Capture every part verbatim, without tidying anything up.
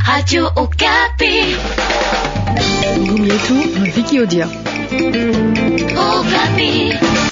Radio Okapi. Ngumi yetu Vicky Odia. Okapi.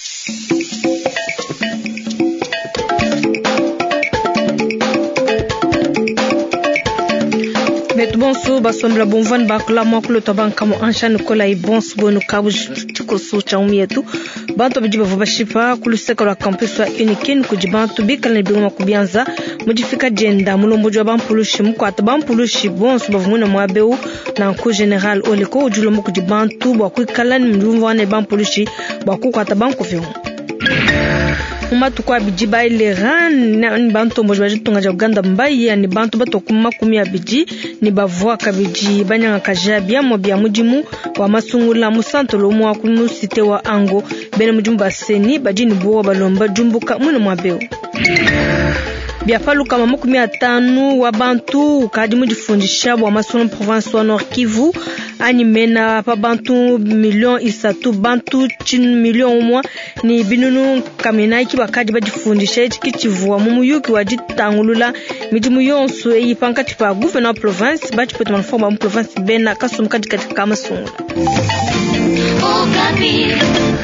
Bet bonso basombla bonvan bakla maklo tabanka mo anshan kola i bons bonu kabuj tiko so chaumi yetu bantu bijiba vobashipa kuluseka la campus wa unikin kujibantu bikala bingoma kubianza mudifika jenda mulombo jwa bampulushi mukwata bampulushi bonso bavumuna mwabeu na ko general oleko ujulo mu kujibantu bwa kwikala ni mndumva wane bampulushi bwa kukwata banko vyo umatu kwa biji ba ile ran ni bantu mojwa jitunga ja Uganda mbaye ni bantu batokuma kumi ya biji ni bavwa kabiji banyanga kajabia mo bya mujimu wa masungula musanto lo mwa kunu site wa ango bene mujumba seni bajini bo balomba jumbuka muno mwabeo bia falu kama makumi atanu wa bantu ukadi mujifundisha wa masunu province wa Nord Kivu ani mena pa bantu million isatu bantu chin million mwa ni binunu kamena iki bakadi bajifundisha iki kivu mumuyuki wajitangulula midimu yonso e pankati pa gouverneur province bachi poto manforma mu province bena kasumkadi katika masunu Okapi.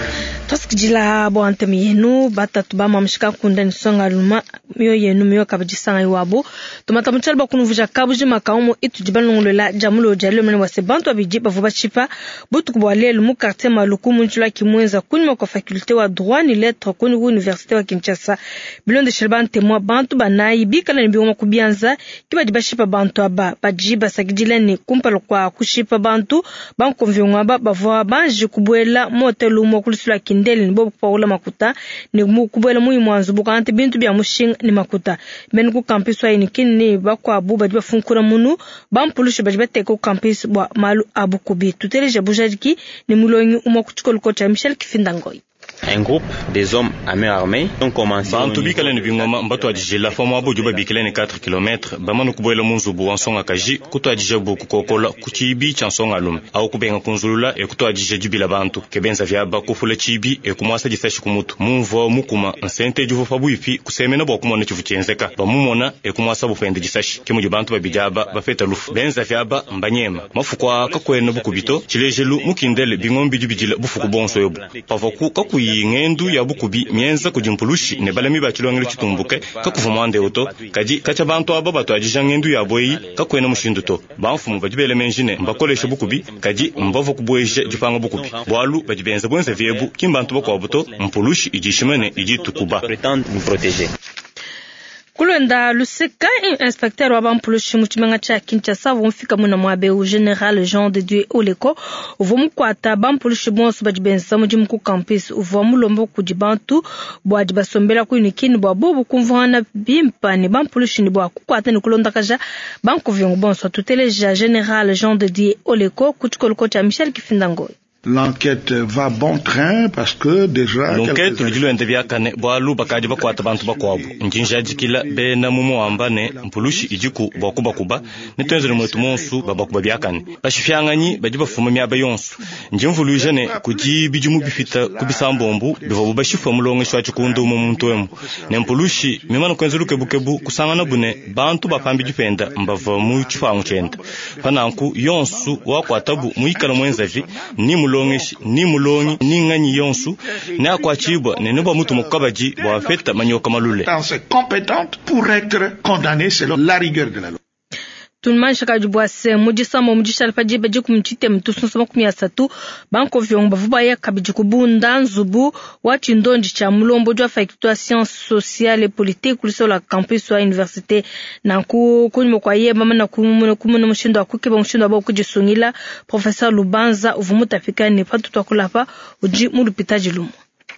Toskijila bo antemi yenu batatu ba mamshika kundani songa luma miyo yenu miyo kabijisanga iwabo tomata mchalba kunuvuja kabuji makaumo itu jibanongo la jamulo jalo mene wase bantu abiji bavuba chipa butu kubwalelu mu quartier maluku munchula kimwenza kunyuma kwa faculté wa droit ni lettre kuni ku université wa Kinshasa bilonde shirban temwa bantu banayi bikala ni bioma kubianza kiba jibashipa bantu aba bajiba sagijila ni kumpalo kwa kushipa bantu banko vyonga ba bavwa banji kubwela motelu mo kulisula ndeli ni bobu kwa ula makuta ni kubwela muyi mwanzu bukante bintu bya mushinga ni makuta meni ku campus wa inikini ni bakwa abuba jiba funkura munu bampulushi bajiba teko campus wa malu abukubi tuteleje bujajiki ni mulonyi umwa kuchukolu kocha Michel Kifindangoi. Un groupe des hommes à main armée ont commencé bantu bikala ni bingoma mbato ajijela fomo abo juba bikala ni quatre kilomètres bamanu kubwela munzubu wansonga kaji kuto ajije buku kokola kuchibi chansonga lum au kubenga kunzulula e kuto ajije jubila bantu kebenza vyaba kufula chibi e kumwasa jisashi kumutu mumvo mukuma nsente juvo fabuifi kusemena bwa kumona chivuchenzeka bamumona e kumwasa bufende jisashi kimuju bantu babijaba bafeta lufu benza vyaba mbanyema mafukwa kakwena bukubito chilejelu mukindele bingombi jubijila bufuku bonso yobu pavoku kaku ngendu ya bukubi mienza kujimpulushi ne balami bachilongele chitumbuke kakuvumande uto kaji kacha bantu abo bato ajija ngendu ya boyi kakwena mushinduto banfumu bajibele menjine mbakolesha bukubi kaji mbovo kubweje jipanga bukubi bwalu bajibenza bwenza vyebu kimbantu bako buto mpulushi ijishimene ijitukuba prétendent nous protéger. Kulenda luseka inspecteur wa bampulushi muchimenga cha Kinshasa vumfika muna mwabe u general Jean de Dieu Oleko vumukwata bampulushi bonso bajibenza mujimu ku campus uvamulombo kujibantu bwaji basombela ku unikini bwa bobu kumvana bimpani bampulushi ni bwa kukwata ni kulonda kaja banko vyongo bonso tuteleja general Jean de Dieu Oleko kuchikolo cha Michel Kifindangoi. L'enquête va bon train parce que déjà l'enquête le dilo ndebya kane bwalu bakaje bakwata bantu bakwabo njinja jikila be na mumo ambane mpulushi ijiku bakuba kuba nitwenze mwetu monsu babakuba byakane bashifyanganyi bajiba fuma myaba yonsu njimvulu jene kuji bijumu bifita kubisambombu bivo bashifa mulonge shwa chikundu mu muntu wemu ne mpulushi mimano kwenzeluke bukebu kusangana bune bantu bapambi jipenda mbava mu chifangu chenda pananku yonsu wakwatabu muikala mwenzavi ni mulongeshi ni mulongi ni nganyi yonsu na kwa chibwa ne nuba mutu mukabaji wa feta manyoka malule compétente pour être condamnée selon la rigueur de la loi. Tunman shaka jubwase mujisa mo mujisha alfaji baji kumchite mtusu sama kumia satu banko vyongo bavuba ya kabiji kubunda nzubu wachi ndonji cha mulombo jwa faculté sciences sociales et politiques kuliso la campus wa université na ku kunimo kwa ye mama na kumuna kumuna mushindo akuke ba mushindo abo kujisungila professeur Lubanza uvumuta Afrika patu twakulapa uji mulupitaji lumo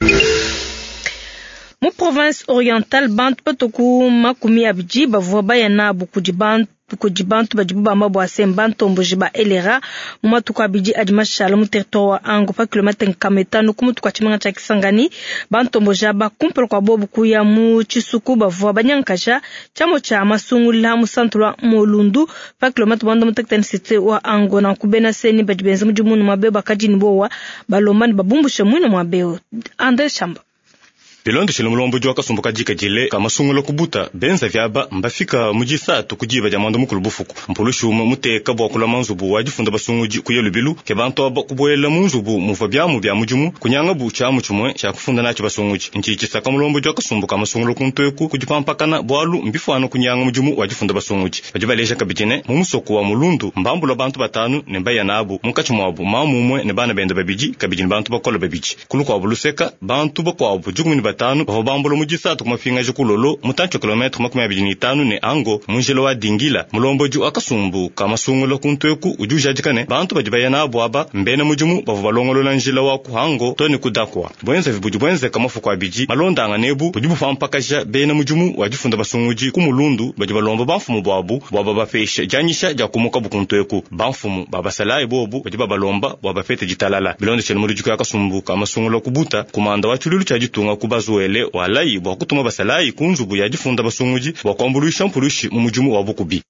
mu province orientale bantu patoku makumi abiji bavwa bayana bukujibantu kujibantu bajibuba mabo asembanto mbujiba elera mumatuka biji adimashala mu territoire wa ango pa kilomita nkametano kumutuka chimanga cha Kisangani banto mbojaba kumpelo kwa bobu kuya mu chisuku bavwa banyankasha chamo cha masungula mu centre molundu pa kilomita bando mutekten cité wa ango na kubena seni bajibenza mujumunu mabeba kajini bowa balomani babumbushe mwino mwabeo Andre Shamba. Bilondo chile mulombo jwa kasumbuka jika jile kama sungulo kubuta benza vyaba mbafika mujisatu kujiba jamando mukulu bufuku mpulushuma muteka bwa kula manzubu wajifunda basunguji kuyelu bilu ke bantu aba kubwela munzubu muva byamu bya mujumu kunyanga bu cha muchumwe cha kufunda nacho basunguji nchichi saka mulombo jwa kasumbuka masungulo kunteku kujipampakana bwalu mbifano kunyanga mujumu wajifunda basunguji bajibaleja kabijene mumusoko wa mulundu mbambulo bantu batanu nembaya nabu mukachumwabu mamumwe ne bana benda babiji kabijini bantu bakola babiji kuluko abuluseka bantu bakwabu jugumini batanu baho bambulo mujisatu kumafinga jikulolo mutancho kilometro makumi abiri n'itanu ne ango munjelo wa dingila mulombo ju akasumbu kama sungulo kunteku ujuja jikane bantu bajibaya nabu aba mbena mujumu baho balongolola njila wa kuhango toni kudakwa bwenze vibuji bwenze kama fuko abiji malonda anga nebu bujibu fampakaja bena mujumu wajifunda basunguji kumulundu bajibalomba banfumu bwabu bwaba bafesha janyisha jakumuka bukunteku banfumu baba salai bobu bajiba balomba bwaba fete jitalala bilondo chele muri juka akasumbu kama sungulo kubuta kumanda wa chululu cha jitunga kubazuele walai bwa kutuma basalai kunzubu yajifunda basunguji bakwambulisha mpulushi mu mujumu wa bukubi.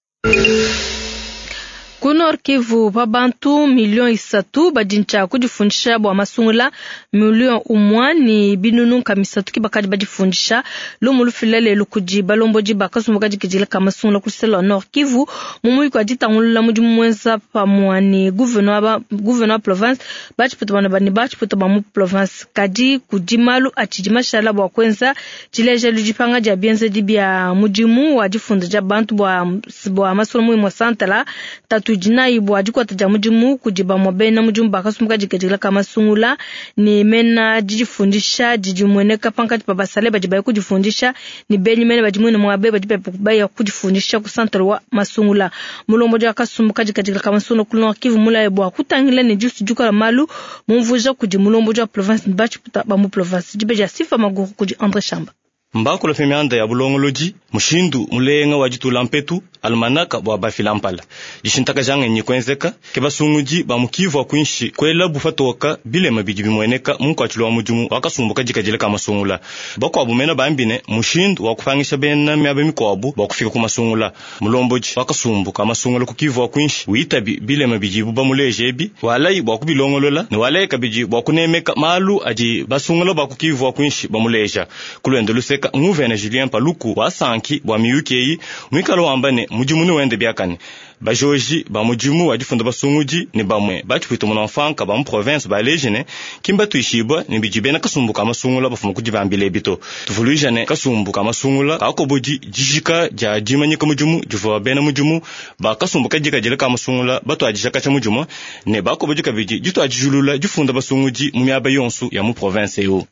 Kunor Kivu babantu milioni isatu badincha kujifundisha bwa masungula milioni umwani binunu kamisatu kibakaji bajifundisha lumulu filele lukujiba lomboji bakasumuka jikijile kama sungula kuselo Nord Kivu mumuyi kwa jitangulula mujumu mwenza pamuani gouvernement gouvernement province bachiputa bana bani bachiputa bamu province kaji kujimalu achijimashala bwa kwenza jileje lujipanga ja bienze dibia mujimu wajifundisha bantu bwa bwa masungula muyi mwa santala tatu jinai bwa jiko tajamujimu kujiba mwabena mujimu bakasumuka jikijile kama sungula ni mena jijifundisha jijimweneka pankati babasale bajibaye kujifundisha ni beni mena bajimwene mwabe bajibaye kujifundisha kusantra wa masungula mulombo ja kasumuka jikijile kama sungula kulonga Kivu mula bwa kutangile ni justi juko la malu mumvuja kujimulombo ja province bachiputa bamu province jibeja sifa maguru kuji Andre Shamba mbako la femianda ya bulongoloji mushindu mulenga wajitula mpetu almanaka bwa bafilampala jishintaka jange nyikwenzeka kebasunguji bamukivu wa kuinshi kwela bufatoka bile mabiji bimweneka mungu achulwa mujumu wakasumbuka jikajile kama sungula bako abumena bambine mushindu wakufangisha bena miabe mikwabu wakufika kuma sungula mulomboji wakasumbuka masungula kukivu wa kuinshi uitabi bile mabiji buba mulejebi walai wakubilongolola ni walai kabiji wakunemeka malu aji basungula bakukivu wa kuinshi bamuleja kulwendeluse nguve na Julien Paluku wa sanki bwa miyukeyi mwikalo wambane mujimuni wende byakane bajoji ba mujimu wajifunda basunguji ni bamwe bachipita mu enfant ba mu province ba lejene kimba tuishibwa ni bijibena kasumbuka masungula bafumu kujibambile bito tuvulujane kasumbuka masungula akoboji jijika ja jimanyika mujimu juva bena mujimu ba kasumbuka jika jile kama masungula batu ajishaka cha mujimu ne bakoboji kabiji jitu ajijulula jifunda basunguji mu myaba yonsu ya mu province yo.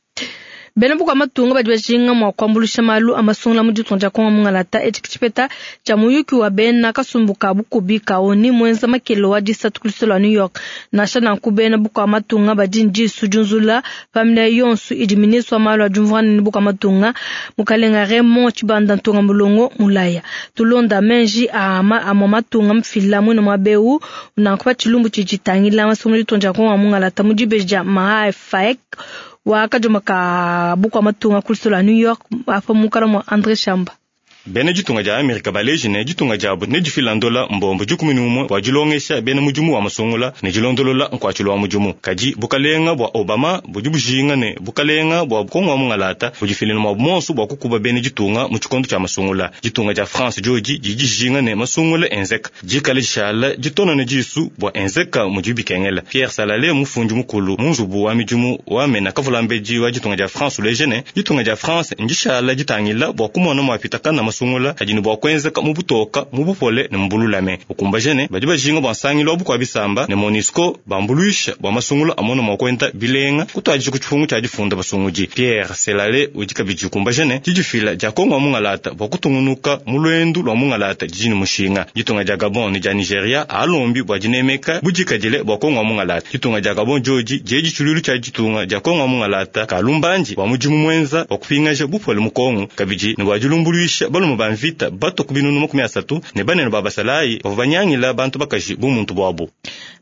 Bena buka matunga bajibashinga mwa kwambulisha malu amasungula mujitonja kwa mungalata etikichipeta cha muyuki wa bena kasumbuka bukubika oni mwenza makelo wa jisatu kulisolo New York na shana kubena buka matunga bajinji sujunzula famila yonsu idiministwa malu ajumvani buka matunga mukalenga remo chibanda ntunga mulongo mulaya tulonda menji ama ama matunga mfila mwino mwabeu unakupa chilumbu chichitangila amasungula jitonja kwa mungalata mujibeja maa faek wakajumaka buka matunga kulisolo New York afa mukara mwa Andre Shamba bene jitunga ja Amerika baleji ne jitunga jabu ne jifilandola mbombo jukumini umwe wajilongesha bene mujumu wa masungula ne jilondolola nkwachulo wa mujumu kaji bukalenga bwa Obama bujibujinga ne bukalenga bwa kongwa mungalata bujifilina mwa monsu bwa kukuba bene jitunga muchikondo cha masungula jitunga ja France joji jijijinga ne masungula enzeka jikale shala jitono ne jisu bwa enzeka mujibikengela Pierre Salale mufunju mukulu munzubu wa mijumu wa mena kavulambeji wa jitunga ja France lejene jitunga ja France njishala jitangila bwa kumona mwapitakana sungula ajini bwa kwenza ka mubutoka mubupole ne mbululame ukumba jene bajiba jinga bwa sangilo obukwa bisamba ne Monisco bambulusha bwa masungula amono mwakwenta bilenga kutwaji kuchifungu cha jifunda basunguji Pierre Selale ujika bijukumba jene jijifila jakongwa mungalata bwa kutungunuka mulwendu lwa mungalata jini mushinga jitunga ja Gabon ni ja Nigeria alombi bwa jinemeka bujika jile bwa kongwa mungalata jitunga ja Gabon joji jeji chululu cha jitunga jakongwa mungalata kalumbanji bwa mujimu mwenza bwa kupingaje bupole mukongo kabiji ne bwajulumbuluisha balo mubamvita bato kubinunu makumi asatu ne banene babasalai bavanyangila bantu bakaji bumuntu bwabo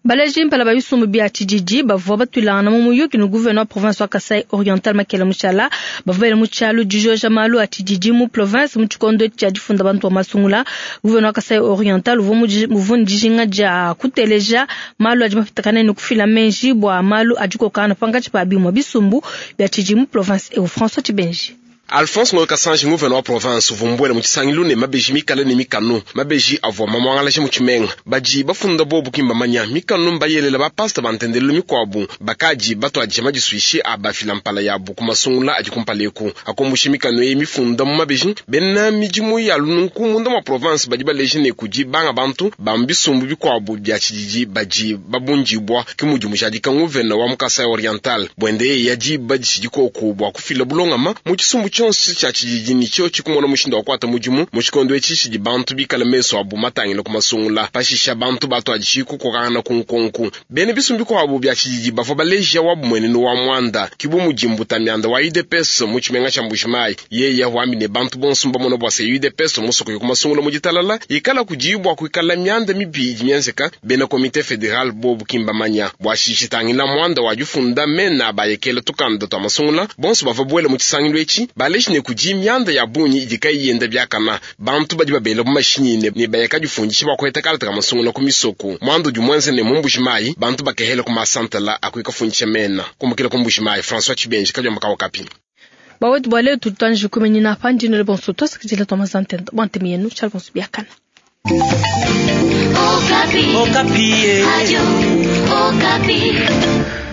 Balajim pala ba yusumu bia tijiji ba voba tulana mu yuki no gouverneur province wa Kasai Oriental makela muchala ba vele muchalo Jujoja Malu atijiji mu province mu chikondo cha difunda bantu masungula gouverneur wa Kasai Oriental vumu muvuni dijinga ja kuteleja Malu ajima fitakana ni kufila menji bwa Malu ajuko kana panga chipa bimwa bisumbu bia tijiji mu province e François Tibenji. Alphonse Ngoka Sanji gouverneur province vumbwele muchisangilu ne mabeji mikale ne mikanu mabeji avo mamwangala je muchimeng baji bafunda bobu kimba manya mikanu mbayelela ba pastor bantendelu mikwabu bakaji bato ajema jisuishi abafila mpala ya buku masungula ajikumpaleku akomushi mikanu e mifunda mu mabeji benna mijimu ya lununku munda ma province baji baleje ne kuji banga bantu bambisumbu bikwabu bya chijiji baji babunjibwa kimujumu shadika gouverneur wa Kasai Oriental bwende yaji baji shijiko kubwa kufila bulongama muchisumbu chonsi cha chijiji nicho chikumona mushindo wakwata mujimu muchikondo echichi bantu bikala meso abu matangile kumasungula pashisha bantu bato ajiku kokana kunkonku bene bisumbi ko abu bya chijiji bafo baleja wabu mwenene wa mwanda kibu mujimbu tamyanda wa U D P S muchimenga chambushimai ye ya wamine bantu bonsumba mono bwase U D P S musoko kumasungula mujitalala ikala kujibwa kuikala myanda mibiji myenseka bene komite federal bobu kimba manya bwashishi tangila mwanda wajufunda mena bayekele tukanda to masungula bonso bafo bwele muchisangilo echi baleshi ne kujimyanda ya bunyi idikai yenda byakana bantu baji babele mashini ne ne bayaka jufunji bakweta kalata kamasungula kumisoko mwando jumwenze ne mumbushimai bantu bakehele kuma santala akwika funchi mena kumukile kumbushimai François Chibenji kajwa makawa kapi bawet bwale tutanji kumeni na pandi ne bonso to sakjila to mazantenda bantemienu chalvons byakana Okapi Okapi Radio Okapi